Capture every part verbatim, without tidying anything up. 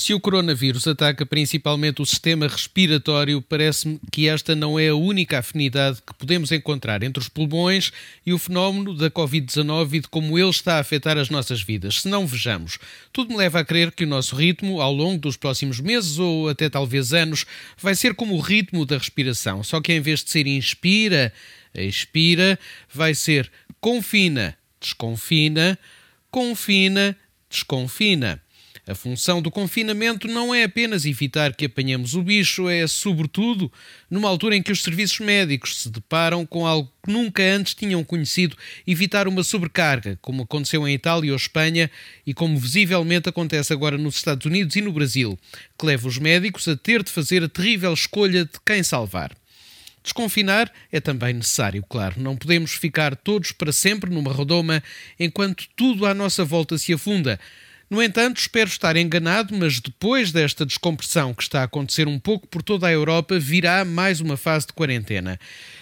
Se o coronavírus ataca principalmente o sistema respiratório, parece-me que esta não é a única afinidade que podemos encontrar entre os pulmões e o fenómeno da covid dezanove e de como ele está a afetar as nossas vidas. Se não vejamos, tudo me leva a crer que o nosso ritmo, ao longo dos próximos meses ou até talvez anos, vai ser como o ritmo da respiração, só que em vez de ser inspira, expira, vai ser confina, desconfina, confina, desconfina. A função do confinamento não é apenas evitar que apanhemos o bicho, é, sobretudo, numa altura em que os serviços médicos se deparam com algo que nunca antes tinham conhecido, evitar uma sobrecarga, como aconteceu em Itália ou Espanha e como visivelmente acontece agora nos Estados Unidos e no Brasil, que leva os médicos a ter de fazer a terrível escolha de quem salvar. Desconfinar é também necessário, claro. Não podemos ficar todos para sempre numa redoma enquanto tudo à nossa volta se afunda. No entanto, espero estar enganado, mas depois desta descompressão que está a acontecer um pouco por toda a Europa, virá mais uma fase de quarentena.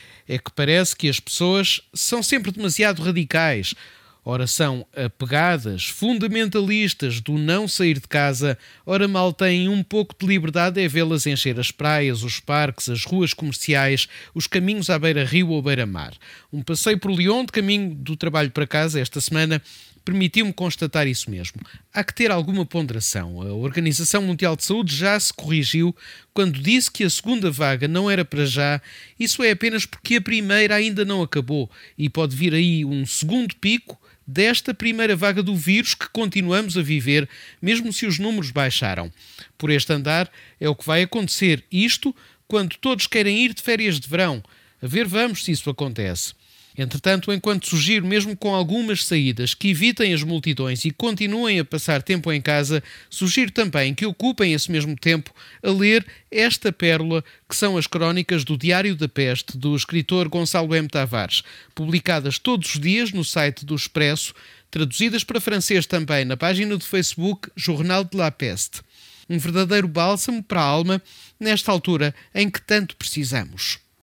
É que parece que as pessoas são sempre demasiado radicais. Ora são apegadas, fundamentalistas do não sair de casa, ora mal têm um pouco de liberdade é vê-las encher as praias, os parques, as ruas comerciais, os caminhos à beira-rio ou beira-mar. Um passeio por Lyon de caminho do trabalho para casa esta semana permitiu-me constatar isso mesmo. Há que ter alguma ponderação. A Organização Mundial de Saúde já se corrigiu quando disse que a segunda vaga não era para já. Isso é apenas porque a primeira ainda não acabou e pode vir aí um segundo pico desta primeira vaga do vírus que continuamos a viver, mesmo se os números baixaram. Por este andar é o que vai acontecer, isto quando todos querem ir de férias de verão. A ver, vamos se isso acontece. Entretanto, enquanto sugiro, mesmo com algumas saídas, que evitem as multidões e continuem a passar tempo em casa, sugiro também que ocupem esse mesmo tempo a ler esta pérola que são as crónicas do Diário da Peste, do escritor Gonçalo M. Tavares, publicadas todos os dias no site do Expresso, traduzidas para francês também na página do Facebook Jornal de la Peste. Um verdadeiro bálsamo para a alma nesta altura em que tanto precisamos.